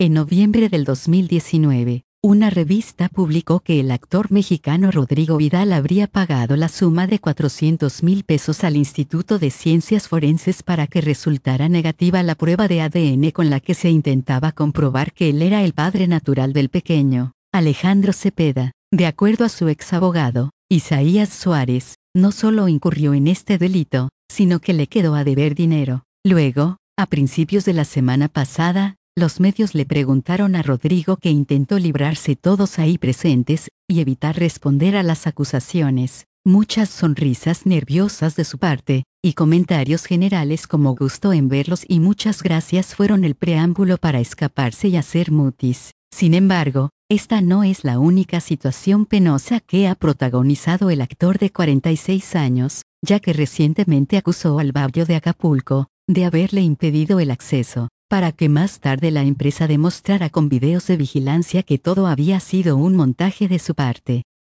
En noviembre del 2019, una revista publicó que el actor mexicano Rodrigo Vidal habría pagado la suma de 400,000 pesos al Instituto de Ciencias Forenses para que resultara negativa la prueba de ADN con la que se intentaba comprobar que él era el padre natural del pequeño, Alejandro Cepeda. De acuerdo a su exabogado, Isaías Suárez, no solo incurrió en este delito, sino que le quedó a deber dinero. Luego, a principios de la semana pasada, los medios le preguntaron a Rodrigo, que intentó librarse todos ahí presentes y evitar responder a las acusaciones. Muchas sonrisas nerviosas de su parte, y comentarios generales como gusto en verlos y muchas gracias fueron el preámbulo para escaparse y hacer mutis. Sin embargo, esta no es la única situación penosa que ha protagonizado el actor de 46 años, ya que recientemente acusó al barrio de Acapulco de haberle impedido el acceso, para que más tarde la empresa demostrara con videos de vigilancia que todo había sido un montaje de su parte.